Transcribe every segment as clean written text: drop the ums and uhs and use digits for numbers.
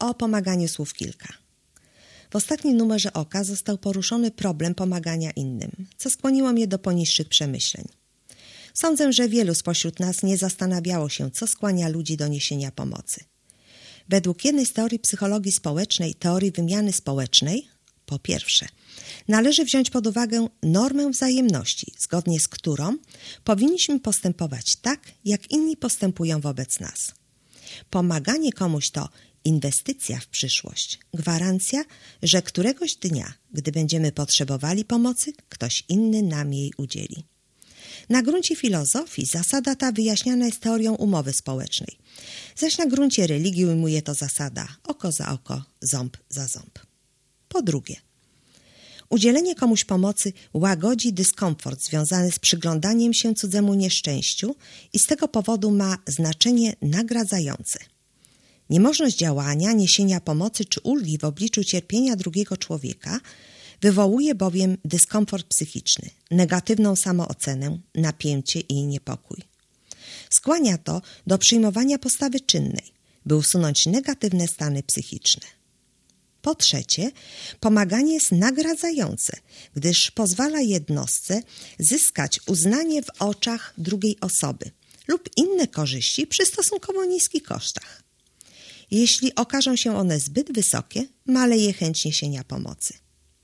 o pomaganiu słów kilka. W ostatnim numerze Oka został poruszony problem pomagania innym, co skłoniło mnie do poniższych przemyśleń. Sądzę, że wielu spośród nas nie zastanawiało się, co skłania ludzi do niesienia pomocy. Według jednej z teorii psychologii społecznej, teorii wymiany społecznej, po pierwsze, należy wziąć pod uwagę normę wzajemności, zgodnie z którą powinniśmy postępować tak, jak inni postępują wobec nas. Pomaganie komuś to inwestycja w przyszłość, gwarancja, że któregoś dnia, gdy będziemy potrzebowali pomocy, ktoś inny nam jej udzieli. Na gruncie filozofii zasada ta wyjaśniana jest teorią umowy społecznej, zaś na gruncie religii ujmuje to zasada oko za oko, ząb za ząb. Po drugie, udzielenie komuś pomocy łagodzi dyskomfort związany z przyglądaniem się cudzemu nieszczęściu i z tego powodu ma znaczenie nagradzające. Niemożność działania, niesienia pomocy czy ulgi w obliczu cierpienia drugiego człowieka wywołuje bowiem dyskomfort psychiczny, negatywną samoocenę, napięcie i niepokój. Skłania to do przyjmowania postawy czynnej, by usunąć negatywne stany psychiczne. Po trzecie, pomaganie jest nagradzające, gdyż pozwala jednostce zyskać uznanie w oczach drugiej osoby lub inne korzyści przy stosunkowo niskich kosztach. Jeśli okażą się one zbyt wysokie, maleje chęć niesienia pomocy.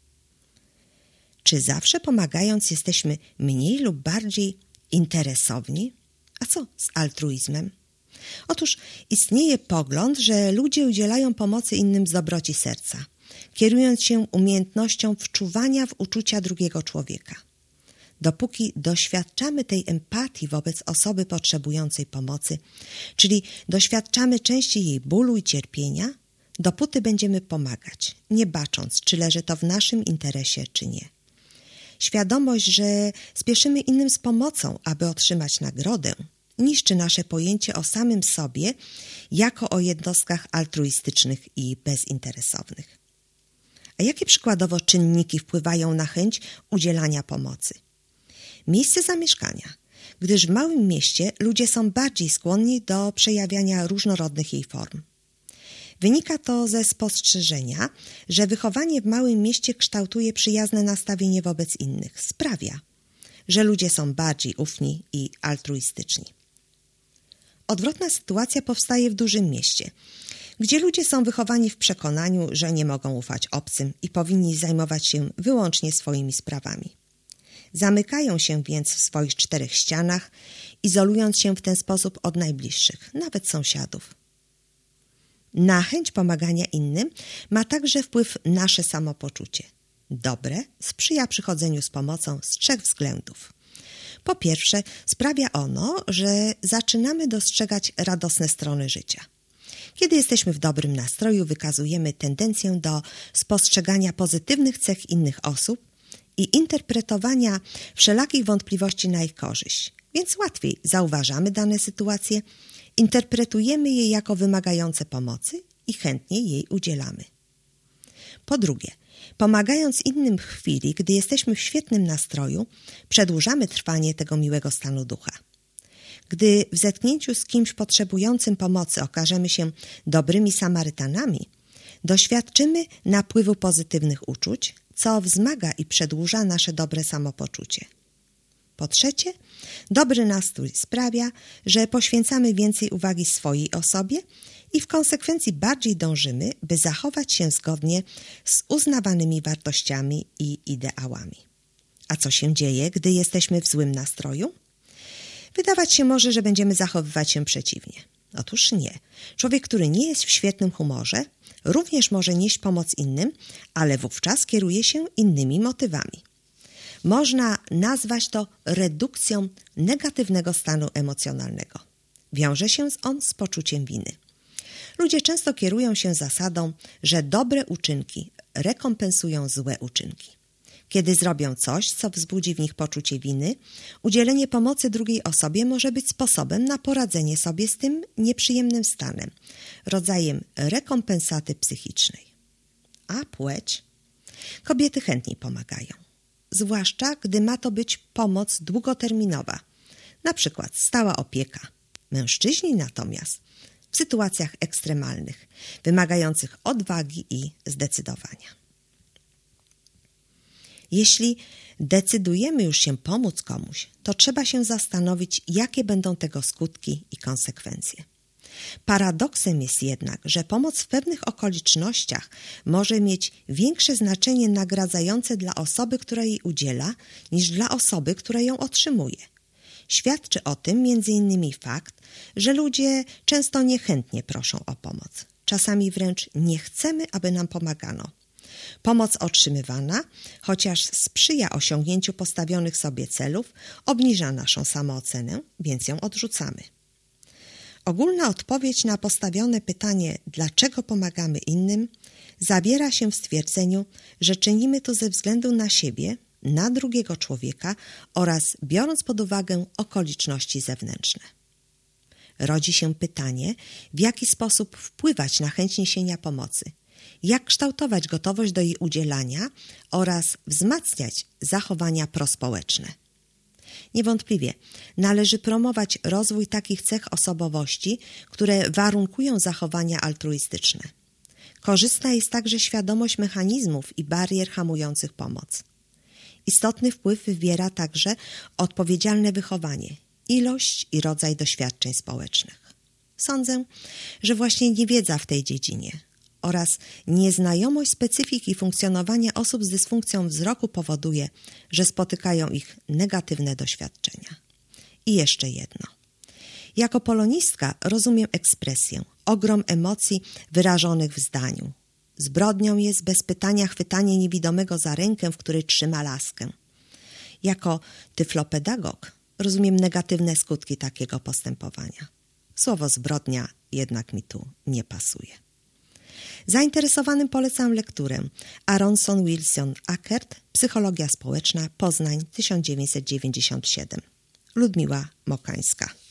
Czy zawsze pomagając jesteśmy mniej lub bardziej interesowni? A co z altruizmem? Otóż istnieje pogląd, że ludzie udzielają pomocy innym z dobroci serca, kierując się umiejętnością wczuwania w uczucia drugiego człowieka. Dopóki doświadczamy tej empatii wobec osoby potrzebującej pomocy, czyli doświadczamy części jej bólu i cierpienia, dopóty będziemy pomagać, nie bacząc, czy leży to w naszym interesie, czy nie. Świadomość, że spieszymy innym z pomocą, aby otrzymać nagrodę, niszczy nasze pojęcie o samym sobie jako o jednostkach altruistycznych i bezinteresownych. A jakie przykładowo czynniki wpływają na chęć udzielania pomocy? Miejsce zamieszkania, gdyż w małym mieście ludzie są bardziej skłonni do przejawiania różnorodnych jej form. Wynika to ze spostrzeżenia, że wychowanie w małym mieście kształtuje przyjazne nastawienie wobec innych, sprawia, że ludzie są bardziej ufni i altruistyczni. Odwrotna sytuacja powstaje w dużym mieście, gdzie ludzie są wychowani w przekonaniu, że nie mogą ufać obcym i powinni zajmować się wyłącznie swoimi sprawami. Zamykają się więc w swoich 4 ścianach, izolując się w ten sposób od najbliższych, nawet sąsiadów. Na chęć pomagania innym ma także wpływ nasze samopoczucie. Dobre sprzyja przychodzeniu z pomocą z 3 względów. Po pierwsze, sprawia ono, że zaczynamy dostrzegać radosne strony życia. Kiedy jesteśmy w dobrym nastroju, wykazujemy tendencję do spostrzegania pozytywnych cech innych osób i interpretowania wszelakich wątpliwości na ich korzyść, więc łatwiej zauważamy dane sytuacje, interpretujemy je jako wymagające pomocy i chętnie jej udzielamy. Po drugie, pomagając innym w chwili, gdy jesteśmy w świetnym nastroju, przedłużamy trwanie tego miłego stanu ducha. Gdy w zetknięciu z kimś potrzebującym pomocy okażemy się dobrymi Samarytanami, doświadczymy napływu pozytywnych uczuć, co wzmaga i przedłuża nasze dobre samopoczucie. Po trzecie, dobry nastrój sprawia, że poświęcamy więcej uwagi swojej osobie i w konsekwencji bardziej dążymy, by zachować się zgodnie z uznawanymi wartościami i ideałami. A co się dzieje, gdy jesteśmy w złym nastroju? Wydawać się może, że będziemy zachowywać się przeciwnie. Otóż nie. Człowiek, który nie jest w świetnym humorze, również może nieść pomoc innym, ale wówczas kieruje się innymi motywami. Można nazwać to redukcją negatywnego stanu emocjonalnego. Wiąże się on z poczuciem winy. Ludzie często kierują się zasadą, że dobre uczynki rekompensują złe uczynki. Kiedy zrobią coś, co wzbudzi w nich poczucie winy, udzielenie pomocy drugiej osobie może być sposobem na poradzenie sobie z tym nieprzyjemnym stanem, rodzajem rekompensaty psychicznej. A płeć? Kobiety chętniej pomagają, zwłaszcza gdy ma to być pomoc długoterminowa, na przykład stała opieka. Mężczyźni natomiast w sytuacjach ekstremalnych, wymagających odwagi i zdecydowania. Jeśli decydujemy już się pomóc komuś, to trzeba się zastanowić, jakie będą tego skutki i konsekwencje. Paradoksem jest jednak, że pomoc w pewnych okolicznościach może mieć większe znaczenie nagradzające dla osoby, która jej udziela, niż dla osoby, która ją otrzymuje. Świadczy o tym m.in. fakt, że ludzie często niechętnie proszą o pomoc. Czasami wręcz nie chcemy, aby nam pomagano. Pomoc otrzymywana, chociaż sprzyja osiągnięciu postawionych sobie celów, obniża naszą samoocenę, więc ją odrzucamy. Ogólna odpowiedź na postawione pytanie, dlaczego pomagamy innym, zawiera się w stwierdzeniu, że czynimy to ze względu na siebie, na drugiego człowieka oraz biorąc pod uwagę okoliczności zewnętrzne. Rodzi się pytanie, w jaki sposób wpływać na chęć niesienia pomocy, jak kształtować gotowość do jej udzielania oraz wzmacniać zachowania prospołeczne. Niewątpliwie należy promować rozwój takich cech osobowości, które warunkują zachowania altruistyczne. Korzystna jest także świadomość mechanizmów i barier hamujących pomoc. Istotny wpływ wywiera także odpowiedzialne wychowanie, ilość i rodzaj doświadczeń społecznych. Sądzę, że właśnie niewiedza w tej dziedzinie oraz nieznajomość specyfiki funkcjonowania osób z dysfunkcją wzroku powoduje, że spotykają ich negatywne doświadczenia. I jeszcze jedno. Jako polonistka rozumiem ekspresję, ogrom emocji wyrażonych w zdaniu. Zbrodnią jest bez pytania chwytanie niewidomego za rękę, w której trzyma laskę. Jako tyflopedagog rozumiem negatywne skutki takiego postępowania. Słowo zbrodnia jednak mi tu nie pasuje. Zainteresowanym polecam lekturę Aronson Wilson Ackert, Psychologia społeczna, Poznań, 1997. Ludmiła Mokańska.